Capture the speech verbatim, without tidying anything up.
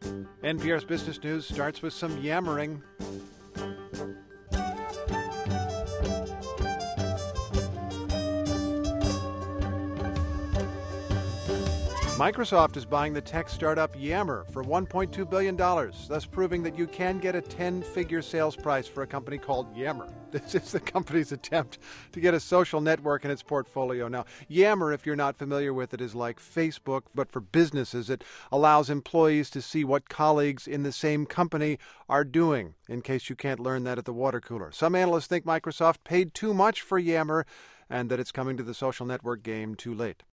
N P R's Business News starts with some yammering. Microsoft is buying the tech startup Yammer for one point two billion dollars, thus proving that you can get a ten-figure sales price for a company called Yammer. This is the company's attempt to get a social network in its portfolio. Now, Yammer, if you're not familiar with it, is like Facebook, but for businesses. It allows employees to see what colleagues in the same company are doing, in case you can't learn that at the water cooler. Some analysts think Microsoft paid too much for Yammer and that it's coming to the social network game too late.